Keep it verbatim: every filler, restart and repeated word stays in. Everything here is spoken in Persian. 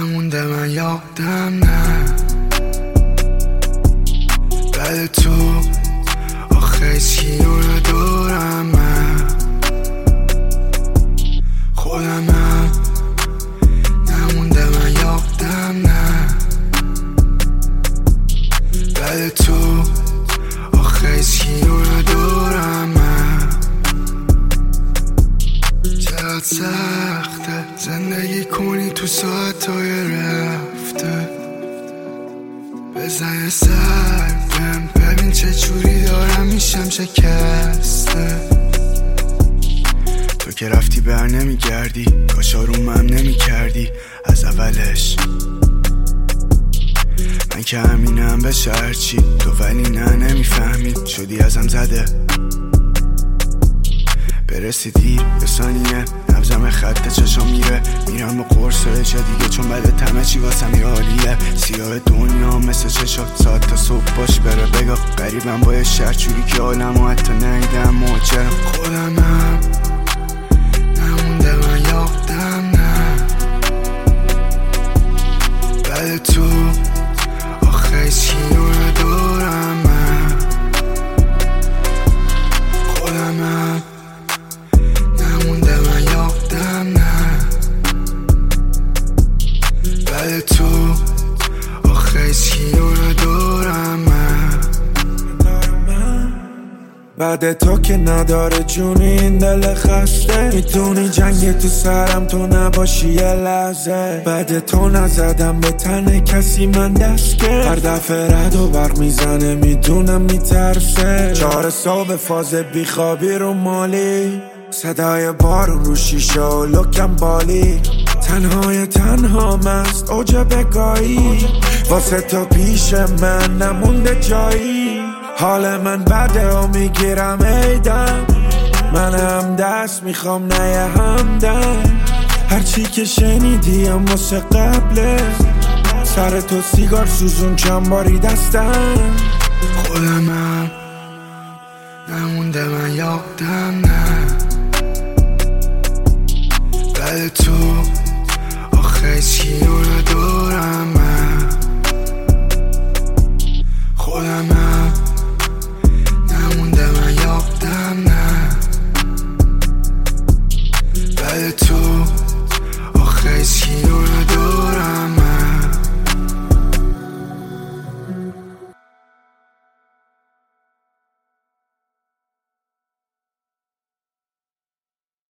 نمونده من یادم نه بعد تو آخه هیچکیو ندارم من خودمم نمونده من یادم نه بعد تو آخه هیچکیو ندارم من چقدر سخته زندگی کنی تو ساعتهای رفته بزن سربم ببین چه جوری دارم میشم شکسته تو که رفتی بر نمیگردی کاش آرومم نمی کردی از اولش من که همینم بشه هرچی تو ولی نه نمیفهمی شدی ازم زده برسی دیر یه ثانیه نبزم خط چشم میره میرم با قرص چه دیگه چون بعد همه چی واسم یه حالیه سیاه دنیا مثل چشات ساعت تا صبح باش بره بگاه قریبم با یه شهر چوری که عالمو حتی نیدم مهاجرم خودمم نمونده من یادم نه بعد تو آخه هیچکیو ندارم من خودمم نمونده من یادم نه بعد تو آخه هیچکیو ندارم من بعد تو که نداره جونی این دل خسته میتونی جنگ تو سرم تو نباشی یه لحظه بعد تو نزدم به تن کسی من دست هر دفعه رد و برق میزنه میدونم میترسه چهار صبح فاز بیخوابی رو مالی صدای بارون رو شیشه و لکم بالی تنهای تنها مست اوج بگاهی واسه تو پیش من نمونده جایی حال من بده و میگیرم ایدم من هم دست میخوام نه یه همدم هرچی که شنیدیم واسه قبله سر تو سیگار سوزون چند باری دستم خودمم نمونده من یادم نه بعد تو آخه هیچکیو ندارم من خودمم نمونده من یادم نه بعد تو آخه هیچکیو ندارم